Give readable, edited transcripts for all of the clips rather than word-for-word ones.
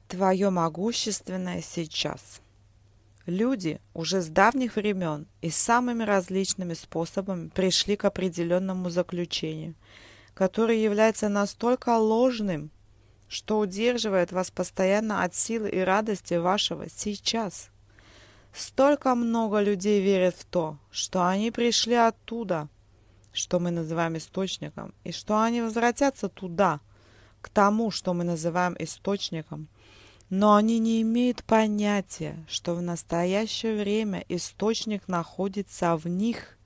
Твое могущественное сейчас. Люди уже с давних времен и самыми различными способами пришли к определенному заключению, которое является настолько ложным, что удерживает вас постоянно от силы и радости вашего сейчас. Столько много людей верят в то, что они пришли оттуда, что мы называем источником, и что они возвратятся туда, к тому, что мы называем источником. Но они не имеют понятия, что в настоящее время источник находится в них,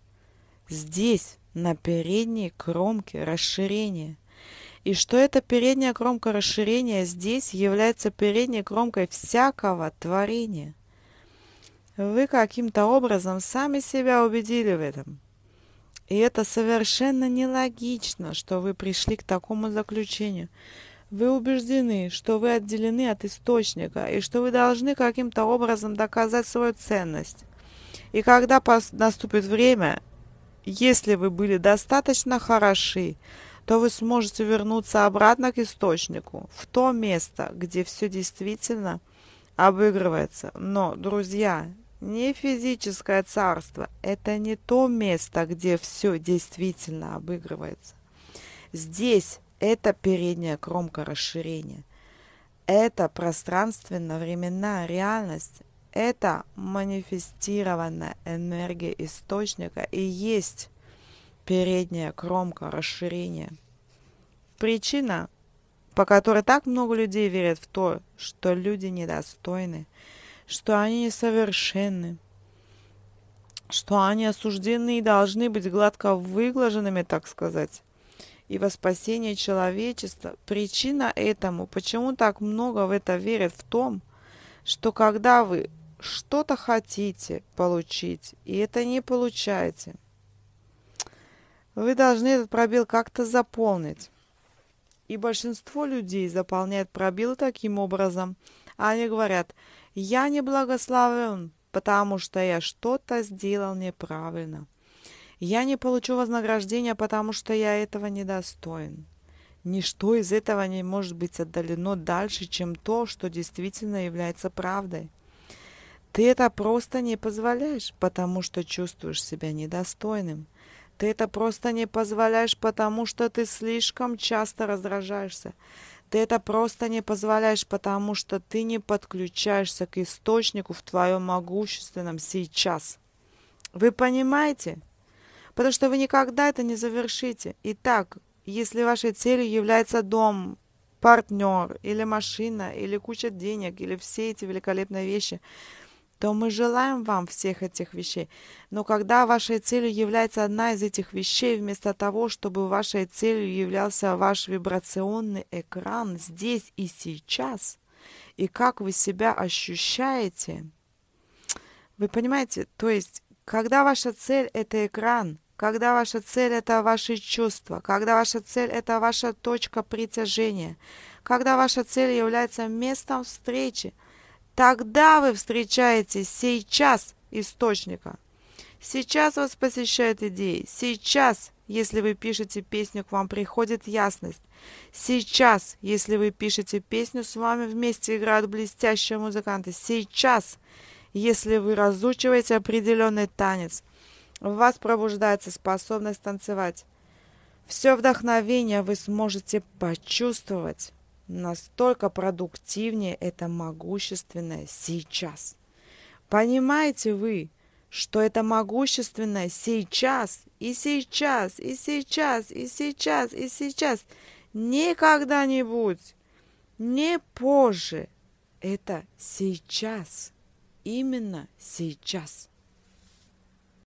здесь, на передней кромке расширения. И что эта передняя кромка расширения здесь является передней кромкой всякого творения. Вы каким-то образом сами себя убедили в этом. И это совершенно нелогично, что вы пришли к такому заключению. Вы убеждены, что вы отделены от источника, и что вы должны каким-то образом доказать свою ценность. И когда наступит время, если вы были достаточно хороши, то вы сможете вернуться обратно к источнику, в то место, где все действительно обыгрывается. Но, друзья, не физическое царство, это не то место, где все действительно обыгрывается. Здесь это передняя кромка расширения. Это пространственно-временная реальность. Это манифестированная энергия источника и есть передняя кромка расширения. Причина, по которой так много людей верят в то, что люди недостойны, что они несовершенны, что они осуждены и должны быть гладко выглаженными, так сказать, и во спасение человечества. Причина этому, почему так много в это верят, в том, что когда вы что-то хотите получить, и это не получаете, вы должны этот пробел как-то заполнить. И большинство людей заполняет пробел таким образом. Они говорят: «Я не благословен, потому что я что-то сделал неправильно. Я не получу вознаграждения, потому что я этого недостоин». Ничто из этого не может быть отдалено дальше, чем то, что действительно является правдой. Ты это просто не позволяешь, потому что чувствуешь себя недостойным. Ты это просто не позволяешь, потому что ты слишком часто раздражаешься. Ты это просто не позволяешь, потому что ты не подключаешься к источнику в твоем могущественном сейчас. Вы понимаете? Потому что вы никогда это не завершите. Итак, если вашей целью является дом, партнер, или машина, или куча денег, или все эти великолепные вещи, то мы желаем вам всех этих вещей. Но когда вашей целью является одна из этих вещей, вместо того, чтобы вашей целью являлся ваш вибрационный экран здесь и сейчас, и как вы себя ощущаете, вы понимаете, то есть, когда ваша цель – это экран, когда ваша цель – это ваши чувства, когда ваша цель – это ваша точка притяжения, когда ваша цель является местом встречи, тогда вы встречаете сейчас источника. Сейчас вас посещают идеи. Сейчас, если вы пишете песню, к вам приходит ясность. Сейчас, если вы пишете песню, с вами вместе играют блестящие музыканты. Сейчас, если вы разучиваете определенный танец, в вас пробуждается способность танцевать. Все вдохновение вы сможете почувствовать. Настолько продуктивнее это могущественное сейчас. Понимаете вы, что это могущественное сейчас, и сейчас, и сейчас, и сейчас, и сейчас, не когда-нибудь, не позже. Это сейчас, именно сейчас.